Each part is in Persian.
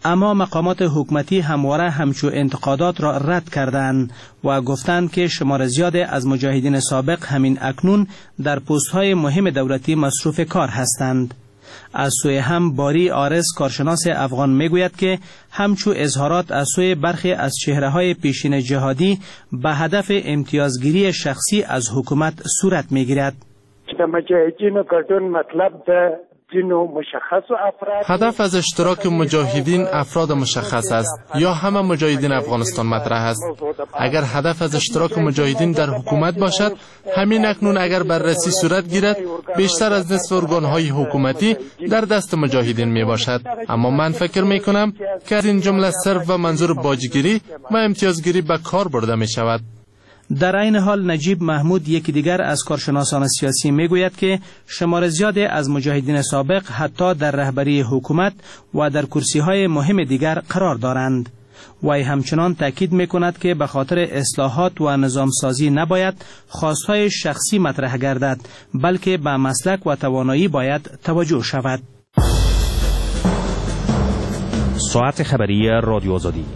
اما مقامات حکومتی همواره همچو انتقادات را رد کردند و گفتند که شمار زیاد از مجاهدین سابق همین اکنون در پست‌های مهم دولتی مصروف کار هستند. از سوی هم باری آرز کارشناس افغان میگوید که همچو اظهارات از سوی برخی از چهره‌های پیشین جهادی به هدف امتیازگیری شخصی از حکومت صورت میگیرد. مجاهدین گردون مطلب هدف از اشتراک مجاهدین افراد مشخص است یا همه مجاهدین افغانستان مطرح است. اگر هدف از اشتراک مجاهدین در حکومت باشد، همین اکنون اگر بررسی صورت گیرد بیشتر از نصف ارگان‌های حکومتی در دست مجاهدین می باشد. اما من فکر می کنم که از این جمله صرف و منظور باجگیری و امتیازگیری به کار برده می شود. در این حال نجیب محمود یکی دیگر از کارشناسان سیاسی میگوید که شمار زیادی از مجاهدین سابق حتی در رهبری حکومت و در کرسی‌های مهم دیگر قرار دارند. وی همچنان تاکید میکند که به خاطر اصلاحات و نظام سازی نباید خواستهای شخصی مطرح گردد، بلکه به مسلک و توانایی باید توجه شود. ساعت خبری رادیو آزادی.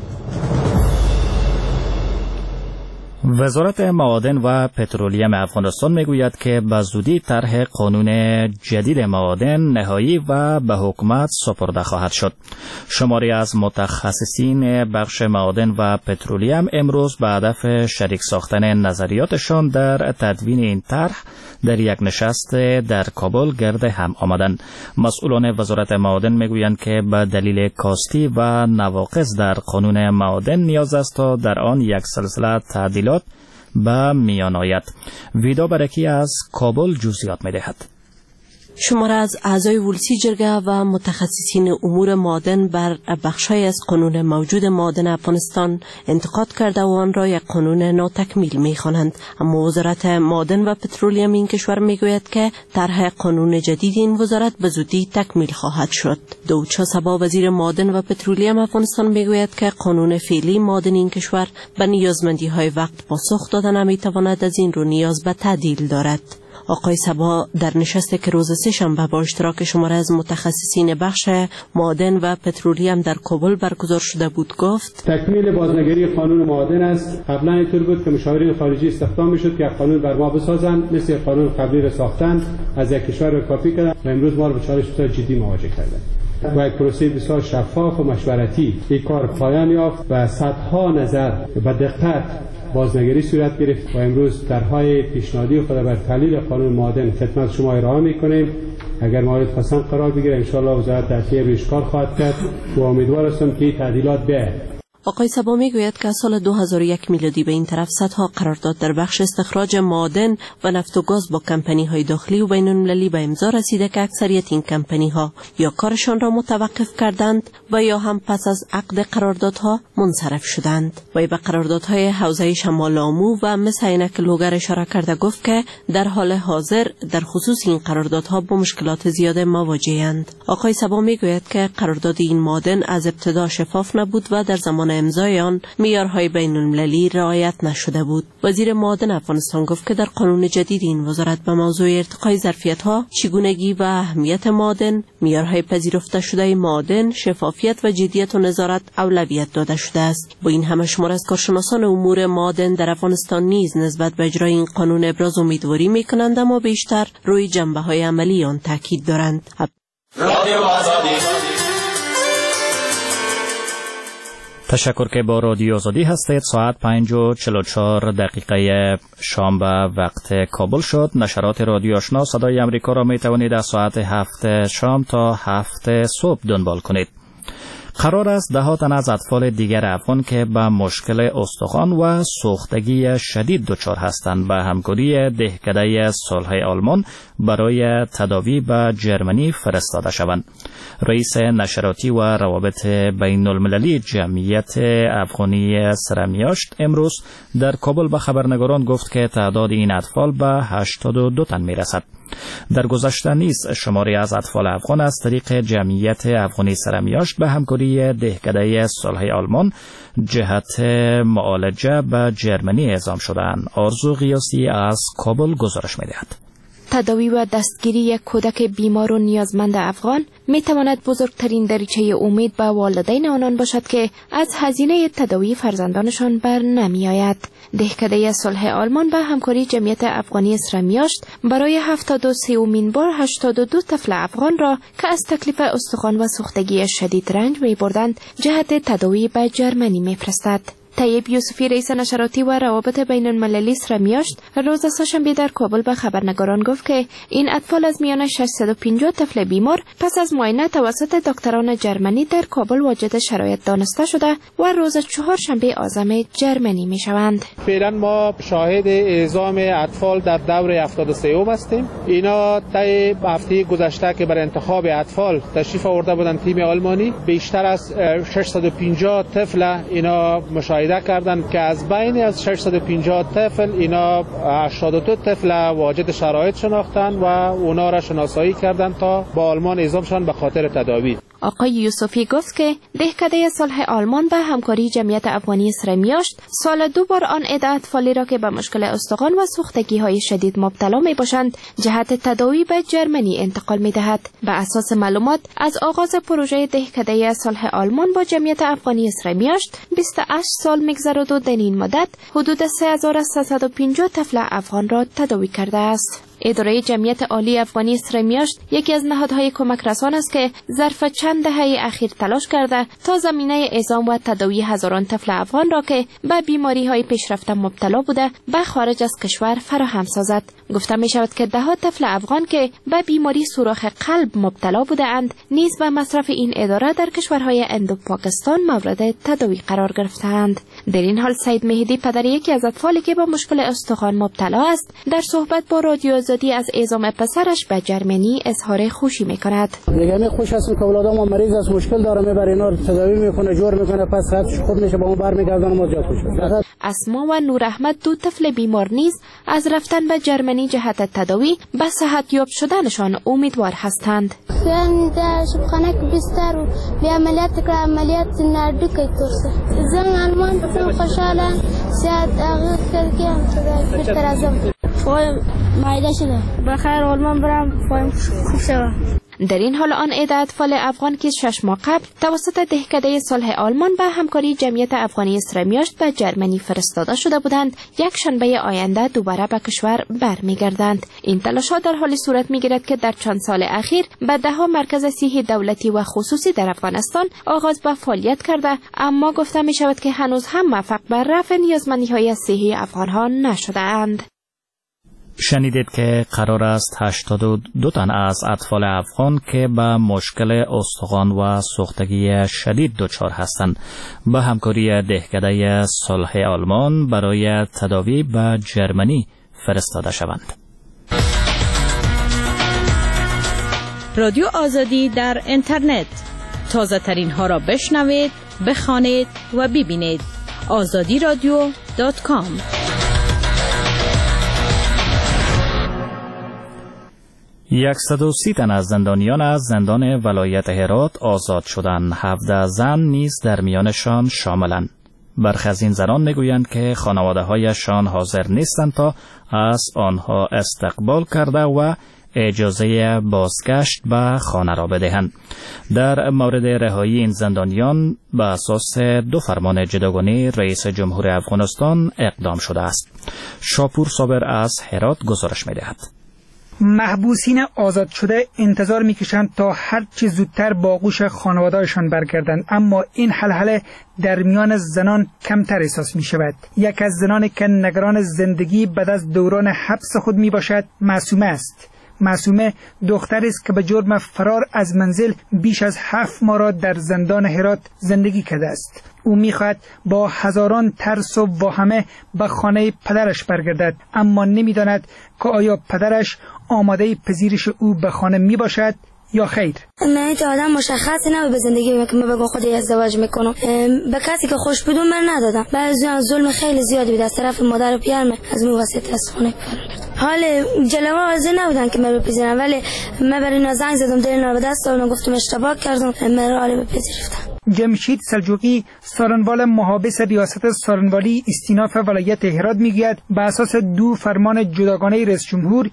وزارت معادن و پترولیم افغانستان میگوید که به زودی طرح قانون جدید معادن نهایی و به حکومت سپرده خواهد شد. شماری از متخصصین بخش معادن و پترولیم امروز به هدف شریک ساختن نظریاتشان در تدوین این طرح در یک نشست در کابل گرد هم آمدند. مسئولان وزارت معادن میگویند که به دلیل کاستی و نواقص در قانون معادن نیاز است تا در آن یک سلسله تعدیلات به میان آید. ویدا برکی از کابل جزئیات می‌دهد. شماره از اعضای ولسی جرگه و متخصصین امور معادن بر بخش‌های از قانون موجود معادن افغانستان انتقاد کرده و آن را یک قانون ناتکمیل می‌خوانند. اما وزارت معادن و پترولیم این کشور میگوید که طرح قانون جدید این وزارت به زودی تکمیل خواهد شد. دوچا سبا وزیر معادن و پترولیم افغانستان میگوید که قانون فعلی معادن این کشور به نیازمندی‌های وقت پاسخ دادن نمی‌تواند، از این رو نیاز به تعدیل دارد. آقای سبا در نشستی که روز سه‌شنبه با اشتراک شماره از متخصصین بخش معادن و پترولیم در کابل برگزار شده بود گفت: تکمیل بازنگری قانون معادن است. قبلا اینطور بود که مشاورین خارجی استخدام میشد که قانون بر ما بسازند، مثل قانون قبلی را ساختند، از یک کشور را کپی کردند و امروز ما را با چالش بسیار جدی مواجه کردند. و یک پروسه بسیار شفاف و مشورتی این کار پایان یافت و صدها نظر به دقت بازنگری صورت گرفت و امروز طرح‌های پیشنهادی خود بر تحلیل قانون معادن خدمت شما ارائه می‌کنیم. اگر مورد پسند قرار بگیره ان شاء الله وزارت تحصیل روش کار خواهد کرد و امیدوار هستم که این تعدیلات بیاید. آقای سبا میگوید که از سال 2001 میلادی به این طرف صدها قرارداد در بخش استخراج معادن و نفت و گاز با کمپنی‌های داخلی و بین‌المللی به امضا رسیده که اکثریت این کمپنی‌ها یا کارشان را متوقف کردند و یا هم پس از عقد قراردادها منصرف شدند. و به قراردادهای حوزه شمال آمو و مس عینک لوگر اشاره کرده گفت که در حال حاضر در خصوص این قراردادها با مشکلات زیاد مواجه‌اند. آقای سبا میگوید که قرارداد این معادن از ابتدا شفاف نبود و در زمان امضای آن معیارهای بین‌المللی رعایت نشده بود. وزیر معادن افغانستان گفت که در قانون جدید این وزارت به موضوع ارتقای ظرفیت‌ها، چگونگی و اهمیت معادن، معیارهای پذیرفته شده معادن، شفافیت و جدیت و نظارت اولویت داده شده است. با این همه شمار از کارشناسان امور معادن در افغانستان نیز نسبت به اجرای این قانون ابراز امیدواری می‌کنند، اما بیشتر روی جنبه‌های عملی آن تاکید دارند. تشکر که با رادیو آزادی هستید. ساعت 5:44 شام به وقت کابل شد. نشرات رادیو آشنا صدای امریکا را می توانید از ساعت 7 شام تا 7 صبح دنبال کنید. قرار است ده‌ها تن از اطفال دیگر افغان که به مشکل استخوان و سوختگی شدید دچار هستند به همکاری دهکده صلح آلمان برای تداوی به جرمنی فرستاده شوند. رئیس نشراتی و روابط بین المللی جمعیت افغانی سرمیاشت امروز در کابل به خبرنگاران گفت که تعداد این اطفال به 82 تن می رسد. در گذشته نیز شماری از اطفال افغان از طریق جمعیت افغانی سرمیاشت به همکاری دهکده صلح آلمان جهت معالجه به جرمنی اعزام شدند. آرزو غیاسی از کابل گزارش می‌دهد. تداوی و دستگیری یک کودک بیمار و نیازمند افغان می تواند بزرگترین دریچه امید به والدین آنان باشد که از هزینه تداوی فرزندانشان بر نمی آید. دهکده صلح آلمان به همکاری جمعیت افغانی اسرمیاشت برای 73مین بار 82 طفل افغان را که از تکلیف استخوان و سوختگی شدید رنج می بردند جهت تداوی به جرمنی می فرستد. طیب یوسفی رئیس نشراتی و روابط بین المللی اسرمیاشت روز سه‌شنبه در کابل به خبرنگاران گفت که این اطفال از میان 650 طفل بیمار پس از معاینه توسط دکتران جرمنی در کابل واجد شرایط دانسته شده و روز چهارشنبه اعظم جرمنی می شوند. فعلا ما شاهد اعزام اطفال در دور 73 هستیم. اینا طی هفته گذشته که برای انتخاب اطفال تشریف آورده بودند تیم آلمانی، بیشتر از 650 طفل اینا مشاهده کردن که از بین از 650 طفل اینا 82 طفل واجد شرایط شناختن و اونا را شناسایی کردن تا با آلمان اعزام شدن به خاطر تداوی. آقای یوسفی گفت که دهکده صلح آلمان به همکاری جمعیت افغانی اسرمیاشت سال 2 بار آن عده اطفالی را که به مشکل استخوان و سوختگی های شدید مبتلا می باشند جهت تداوی به جرمنی انتقال می دهد. به اساس معلومات از آغاز پروژه دهکده صلح آلمان با جمعیت افغانی اسرمیاشت 28 سال می‌گذرد و در این مدت حدود 3350 طفل افغان را تداوی کرده است. اداره جمعیت عالی افغانی اسرمیاشت یکی از نهادهای کمک رسان است که ظرف چند دهه اخیر تلاش کرده تا زمینه اعزام و تداوی هزاران طفل افغان را که به بیماری‌های پیشرفته مبتلا بوده به خارج از کشور فراهم سازد. گفته می شود که ده ها طفل افغان که به بیماری سوراخ قلب مبتلا بودند نیز به مصرف این اداره در کشورهای هند و پاکستان مورد تداوی قرار گرفتند. در این حال سید مهدی پدر یکی از اطفالی که با مشکل استخوان مبتلا است در صحبت با رادیو آزادی از اعزام پسرش به جرمنی اظهار خوشی میکند. دیگه خوش هستم که اولادام مریض از مشکل داره میبره اینا تداوی میکنه جور میکنه پس صحتش خوب میشه با ما برمیگردن ما زیاد خوش هستم. اسما و نور احمد دو طفل بیمار نیز از رفتن به جرمنی جهت تداوی به صحت یاب شدنشان امیدوار هستند. زن در شبخانه که بستر و به عملیات کردن عملیات نردو که ترسه زن آلمان بسیم خوشحالن صحت آغاز کرد که هم تداوی بستر ازم فایم مایده شده بخیر آلمان برم فایم خوب شده. در این حال آن عده اطفال افغان که 6 ماه قبل توسط دهکده صلح آلمان به همکاری جمعیت افغانی اسرمیاشت به جرمنی فرستاده شده بودند یک شنبه آینده دوباره به کشور برمیگردند. این تلاش‌ها در حالی صورت می‌گیرد که در چند سال اخیر به ده‌ها مرکز صحی دولتی و خصوصی در افغانستان آغاز به فعالیت کرده، اما گفته می‌شود که هنوز هم موفق به رفع نیازمندی‌های صحی افغان‌ها نشده‌اند. شنیدید که قرار است 82 تن از اطفال افغان که به مشکل استخوان و سوختگی شدید دچار هستند به همکاری دهکده صلح آلمان برای تداوی به جرمنی فرستاده شوند. رادیو آزادی در اینترنت تازه ترین ها را بشنوید، بخوانید و ببینید. azadiradio.com. یکصد و 30 تن از زندانیان از زندان ولایت هرات آزاد شدند. 17 زن نیز در میانشان شاملند. برخی از این زنان میگویند که خانواده‌هایشان حاضر نیستند تا از آنها استقبال کرده و اجازه بازگشت به خانه را بدهند. در مورد رهایی این زندانیان به اساس 2 فرمان جداگانه رئیس جمهور افغانستان اقدام شده است. شاپور صابر از هرات گزارش می‌دهد. محبوسین آزاد شده انتظار میکشند تا هر چه زودتر با آغوش خانواده‌شان برگردند، اما این حلحله در میان زنان کمتر احساس می شود. یک از زنان که نگران زندگی بعد از دوران حبس خود می باشد معصومه است. معصومه دختری است که به جرم فرار از منزل بیش از 7 ماه را در زندان هرات زندگی کرده است. او می‌خواهد با هزاران ترس و واهمه به خانه پدرش برگردد، اما نمی‌داند که آیا پدرش آماده پذیرش او به خانه میباشد یا خیر. من تا آدم مشخصی نبود به زندگی که من بگم خودی ازدواج میکنم. به کسی که خوش بدون من ندادم. بعضی از ظلم خیلی زیادی بود از طرف مادر و پدرم، از من واسطه از خونه فرار کردم. حال جلوه حاضر نبودن که من بپذیرم، ولی من برای اینا زنگ زدم، دل اینا به دست آوردم، گفتم اشتباه کردم، من را بپذیرفتم. جمشید سلجوقی سارنوال محابس ریاست سارنوالی استیناف ولایت هرات میگوید به اساس 2 فرمان جداگانه رئیس جمهور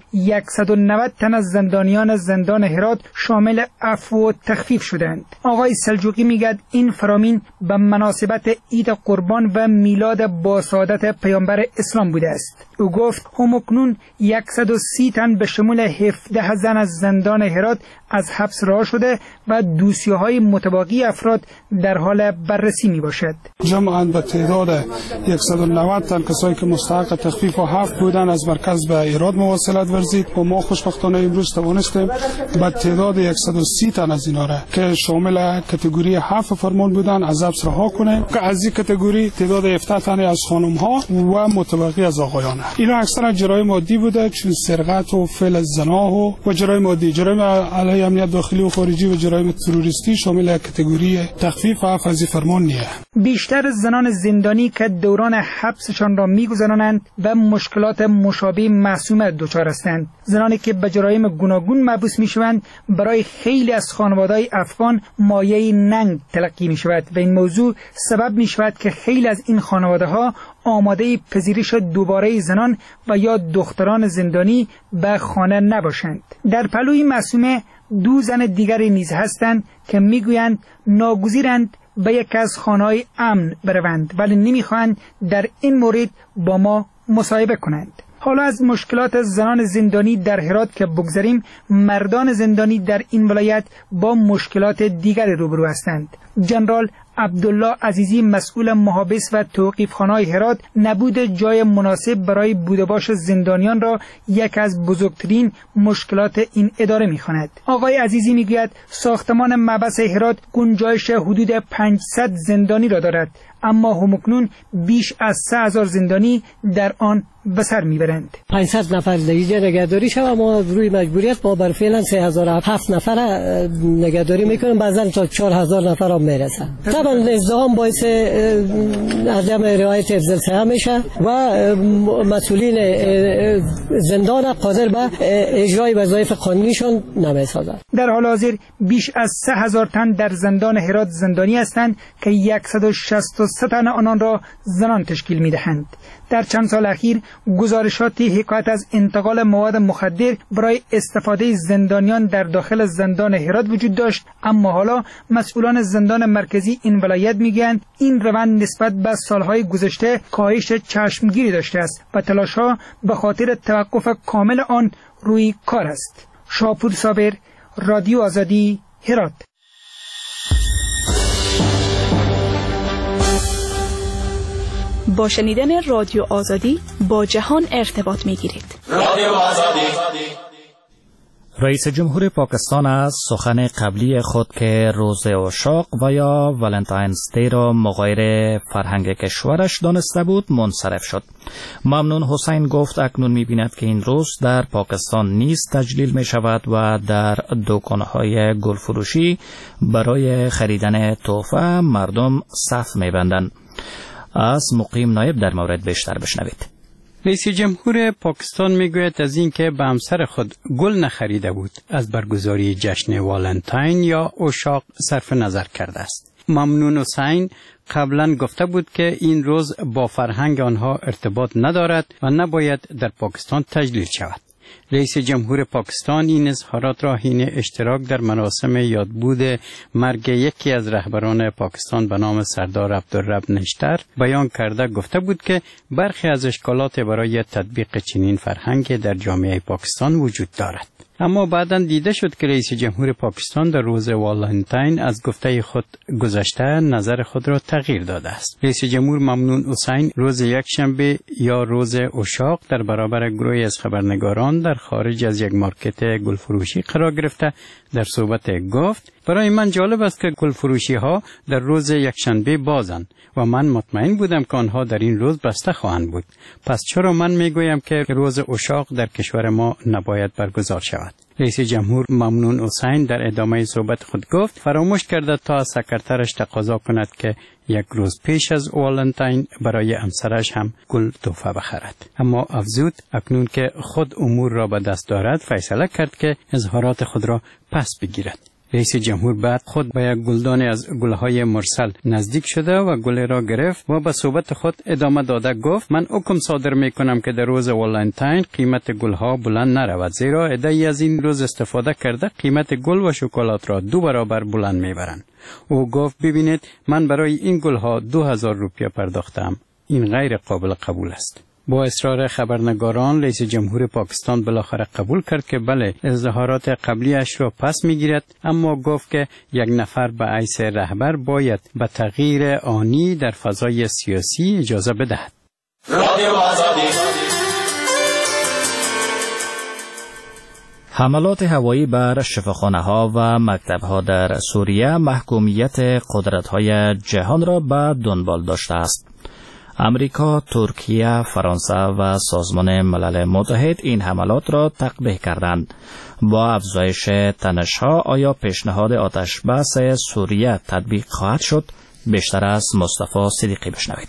190 تن از زندانیان زندان هرات شامل عفو و تخفیف شدند. آقای سلجوقی میگوید این فرامین به مناسبت عید قربان و میلاد با سعادت پیامبر اسلام بوده است. او گفت همکنون 130 تن به شمول 17 زن از زندان هرات از حبس رها شده و دوسیه‌های متباقی افراد در حال بررسی می باشد. جمعاً به تعداد 190 تن کسایی که مستحق تخفیف و 7 بودن از مرکز به ایراد مواصلت ورزید و ما خوشبختانه امروز توانستیم به تعداد 130 تن از اینا را که شامل کاتگوری 7 فرمان بودن از حبس رها کنیم که از این کاتگوری تعداد 17 تن از خانم ها و متباقی از آقایان. اینا اکثرا جرایم عادی بوده چون سرقت و فعل زنا و جرایم عادی، جرایم علیه امنیت داخلی و خارجی و جرایم تروریستی شامل کاتگوری تخفیف و عفو از فرمان نیه. بیشتر زنان زندانی که دوران حبسشان را می‌گذرانند و مشکلات مشابه معصومه دچار هستند. زنانی که به جرایم گوناگون محبوس میشوند برای خیلی از خانواده‌های افغان مایه ننگ تلقی میشود و این موضوع سبب میشود که خیلی از این خانواده‌ها آماده پذیرش دوباره زنان و یا دختران زندانی به خانه نباشند. در پلوی معصومه 2 زن دیگری نیز هستند که میگویند ناگزیرند به یک از خانه‌های امن بروند ولی نمیخواهند در این مورد با ما مصاحبه کنند. حالا از مشکلات زنان زندانی در هرات که بگذریم، مردان زندانی در این ولایت با مشکلات دیگری روبرو هستند. جنرال عبدالله عزیزی مسئول محابس و توقیفخانه‌های هرات نبود جای مناسب برای بود و باش زندانیان را یک از بزرگترین مشکلات این اداره می‌خواند. آقای عزیزی میگوید ساختمان محبس هرات گنجایش حدود 500 زندانی را دارد اما همکنون بیش از 3000 زندانی در آن به سر میبرند. 500 نفر دیگه نگهداری شد اما روی مجبوریت ما بر فعلا 3007 نفر نگهداری میکنیم، بعضا تا 4000 نفر هم میرسن. طبعا ازدحام باعث عدم رعایت حفظ الصحه میشه و مسئولین زندان قادر به اجرای وظایف قانونیشان نمیسازند. در حال حاضر بیش از 3000 تن در زندان هرات زندانی هستند که 163 تن آنان را زنان تشکیل میدهند. در چند سال اخیر گزارشاتی حکایت از انتقال مواد مخدر برای استفاده زندانیان در داخل زندان هرات وجود داشت، اما حالا مسئولان زندان مرکزی این ولایت میگویند این روند نسبت به سالهای گذشته کاهش چشمگیری داشته است و تلاش‌ها به خاطر توقف کامل آن روی کار است. شاپور صابر، رادیو آزادی، هرات. با شنیدن رادیو آزادی با جهان ارتباط می‌گیرید. رادیو آزادی. رئیس جمهور پاکستان از سخن قبلی خود که روز عشاق و یا ولنتاینز دی را مغایر فرهنگ کشورش دانسته بود منصرف شد. ممنون حسین گفت اکنون می‌بیند که این روز در پاکستان نیز تجلیل می‌شود و در دکان‌های گلفروشی برای خریدن تحفه مردم صف می‌بندند. از مقیم نایب در مورد بیشتر بشنوید. رئیس جمهور پاکستان میگوید از اینکه به همسر خود گل نخریده بود از برگزاری جشن والنتاین یا عشاق صرف نظر کرده است. ممنون حسین قبلا گفته بود که این روز با فرهنگ آنها ارتباط ندارد و نباید در پاکستان تجلیل شود. رئیس جمهور پاکستان این اظهارات را حین اشتراک در مراسم یادبود مرگ یکی از رهبران پاکستان به نام سردار عبدالرب نشتر بیان کرده گفته بود که برخی از اشکالات برای تطبیق چنین فرهنگ در جامعه پاکستان وجود دارد. اما بعداً دیده شد که رئیس جمهور پاکستان در روز والنتاین از گفته خود گذشته نظر خود را تغییر داده است. رئیس جمهور ممنون حسین روز یکشنبه یا روز عشاق در برابر گروهی از خبرنگاران در خارج از یک مارکت گلفروشی قرار گرفته در صحبت گفت برای من جالب است که گلفروشی ها در روز یکشنبه بازند و من مطمئن بودم که آنها در این روز بسته خواهند بود. پس چرا من میگویم که روز عشاق در کشور ما نباید برگزار شود؟ رئیس جمهور ممنون حسین در ادامه صحبت خود گفت فراموش کرده تا از سکرترش تقاضا کند که یک روز پیش از والنتاین برای همسرش هم گل تحفه بخرد. اما افزود اکنون که خود امور را به دست دارد فیصله کرد که اظهارات خود را پس بگیرد. رئیس جمهور بعد خود به یک گلدان از گلهای مرسل نزدیک شده و گل را گرفت و به صحبت خود ادامه داده گفت من حکم صادر میکنم که در روز والنتاین قیمت گلها بلند نرود، زیرا عده‌ای از این روز استفاده کرده قیمت گل و شکلات را 2 برابر بلند میبرند. او گفت ببینید من برای این گلها 2000 روپیه پرداختم. این غیر قابل قبول است. با اصرار خبرنگاران رئیس جمهور پاکستان بالاخره قبول کرد که بله اظهارات قبلیش را پس میگیرد، اما گفت که یک نفر به حیث رهبر باید به تغییر آنی در فضای سیاسی اجازه بدهد. رادیو آزادی. حملات هوایی بر شفاخانه‌ها و مکتب‌ها در سوریه محکومیت قدرت‌های جهان را به دنبال داشته است. امریکا، ترکیه، فرانسه و سازمان ملل متحد این حملات را تقبیح کردند. با افزایش تنش‌ها آیا پیشنهاد آتش بس سوریه تطبیق خواهد شد؟ بیشتر از مصطفی صدیقی بشنوید.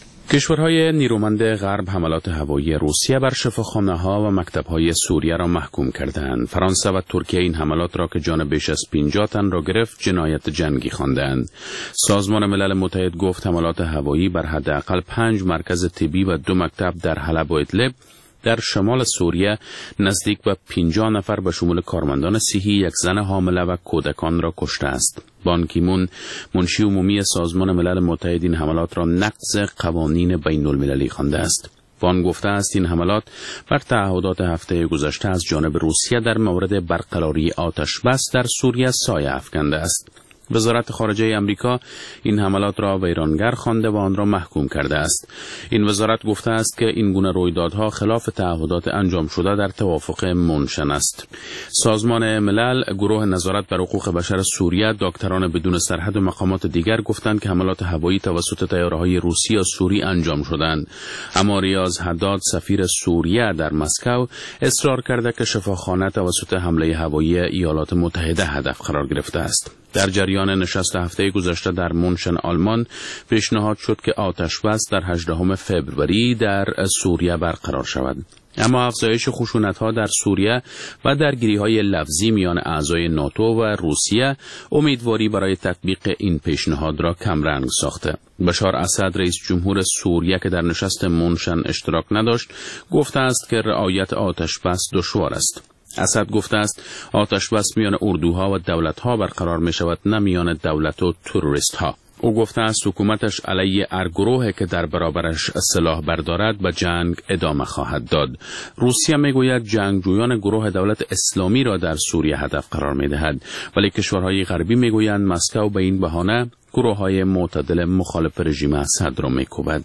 کشورهای نیرومند غرب حملات هوایی روسیه بر شفاخانه‌ها و مکتب‌های سوریه را محکوم کردند. فرانسه و ترکیه این حملات را که جان بیش از 50 تن را گرفت جنایت جنگی خواندند. سازمان ملل متحد گفت حملات هوایی بر حداقل 5 مرکز طبی و 2 مکتب در حلب و ادلب در شمال سوریه نزدیک به 50 نفر به شمول کارمندان صحی، 1 زن حامله و کودکان را کشته است. بان کی مون، منشی عمومی سازمان ملل متحد، این حملات را نقض قوانین بین المللی خوانده است. بان گفته است این حملات بر تعهدات هفته گذشته از جانب روسیه در مورد برقراری آتش بس در سوریه سایه افکنده است. وزارت خارجه امریکا این حملات را ویرانگر خوانده و آن را محکوم کرده است. این وزارت گفته است که این گونه رویدادها خلاف تعهدات انجام شده در توافق منشن است. سازمان ملل، گروه نظارت بر حقوق بشر سوریه، دکتران بدون سرحد و مقامات دیگر گفتند که حملات هوایی توسط طیاره‌های روسی و سوری انجام شدند. اما ریاض حداد، سفیر سوریه در مسکو، اصرار کرده که شفاخانه توسط حمله هوایی ایالات متحده هدف قرار گرفته است. در جریان نشست هفته گذشته در مونشن آلمان پیشنهاد شد که آتش بس در 18 فوریه در سوریه برقرار شود. اما افزایش خشونت‌ها در سوریه و درگیری‌های لفظی میان اعضای ناتو و روسیه امیدواری برای تطبیق این پیشنهاد را کمرنگ ساخته. بشار اسد، رئیس جمهور سوریه که در نشست مونشن اشتراک نداشت، گفته است که رعایت آتش بس دشوار است. اسد گفته است آتش بس میان اردوها و دولت‌ها برقرار می شود، نه میان دولت و تروریست‌ها. او گفته است حکومتش علیه هر گروهی که در برابرش سلاح بردارد به جنگ ادامه خواهد داد. روسیه میگوید جنگجویان گروه دولت اسلامی را در سوریه هدف قرار می دهد، ولی کشورهای غربی میگویند مسکو به این بهانه گروه‌های معتدل مخالف رژیم اسد را میکوبد.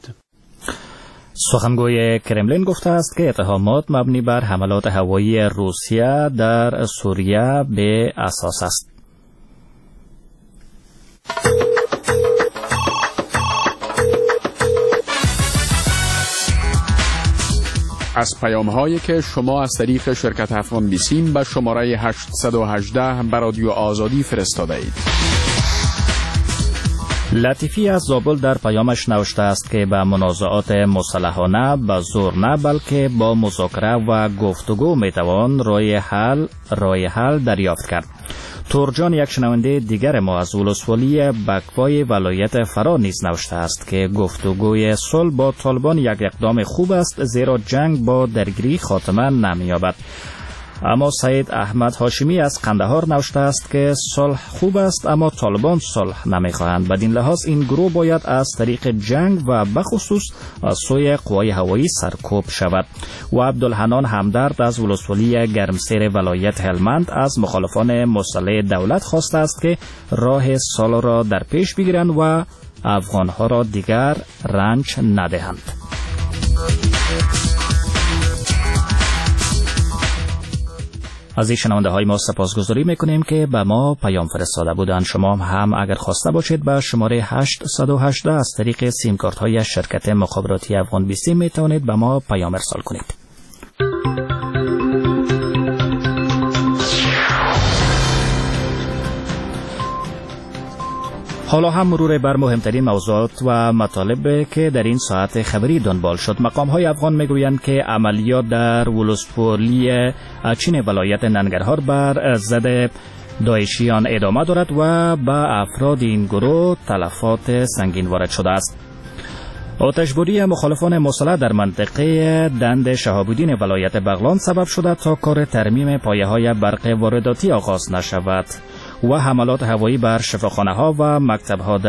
سخنگوی کرملین گفته است که اتهامات مبنی بر حملات هوایی روسیه در سوریه به اساس است. از پیام‌هایی که شما از طریق شرکت افغان بیسیم به شماره 818 به رادیو آزادی فرستاده اید. لطیفی از زابل در پیامش نوشته است که به منازعات مسلحانه به زور نه بلکه با مذاکره و گفتگو میتوان راه حل دریافت کرد. تورجان، یک شنونده دیگر ما از ولسوالی بکوای ولایت فرا نیز نوشته است که گفتگوی صلح با طالبان یک اقدام خوب است، زیرا جنگ با درگیری خاتمه نمی‌یابد. اما سید احمد هاشمی از قندهار نوشته است که صلح خوب است اما طالبان صلح نمیخواهند. بدین لحاظ این گروه باید از طریق جنگ و بخصوص از سوی قوای هوایی سرکوب شود. و عبدالحنان همدرد از ولسوالی گرمسیر ولایت هلمند از مخالفان مسلح دولت خواسته است که راه صلح را در پیش بگیرند و افغانها را دیگر رنج ندهند. از این شنونده های ما سپاسگزاری میکنیم که به ما پیام فرستاده بودند. شما هم اگر خواسته باشید به شماره 818 از طریق سیم کارت های شرکت مخابراتی افغان بیسیم میتوانید به ما پیام ارسال کنید. حالا هم مرور بر مهمترین موضوعات و مطالب که در این ساعت خبری دنبال شد. مقام‌های افغان میگویند که عملیات در ولسوالی اچین ولایت ننگرهار بر ضد داعشیان ادامه دارد و به افراد این گروه تلفات سنگین وارد شده است. آتشباری مخالفان مسلح در منطقه دند شهاب‌الدین ولایت بغلان سبب شده تا کار ترمیم پایه‌های برق وارداتی آغاز نشود و حملات هوایی بر شفاخانه‌ها و مکتب‌ها